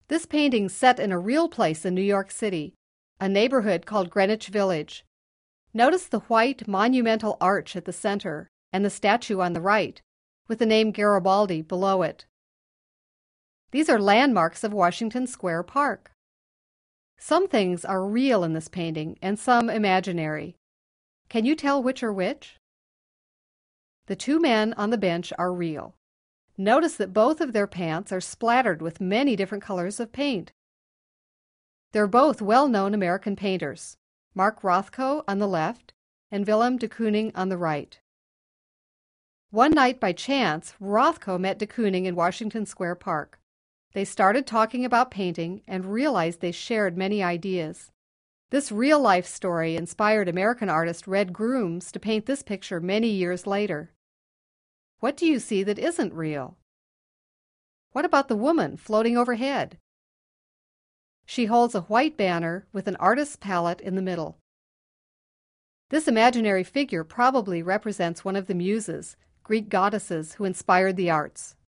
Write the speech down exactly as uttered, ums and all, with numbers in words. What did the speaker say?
This painting's set in a real place in New York City, a neighborhood called Greenwich Village. Notice the white monumental arch at the center and the statue on the right, with the name Garibaldi below it. These are landmarks of Washington Square Park. Some things are real in this painting and some imaginary. Can you tell which are which? The two men on the bench are real. Notice that both of their pants are splattered with many different colors of paint. They're both well-known American painters, Mark Rothko on the left and Willem de Kooning on the right. One night by chance, Rothko met de Kooning in Washington Square Park. They started talking about painting and realized they shared many ideas. This real-life story inspired American artist Red Grooms to paint this picture many years later. What do you see that isn't real? What about the woman floating overhead? She holds a white banner with an artist's palette in the middle. This imaginary figure probably represents one of the muses, Greek goddesses who inspired the arts.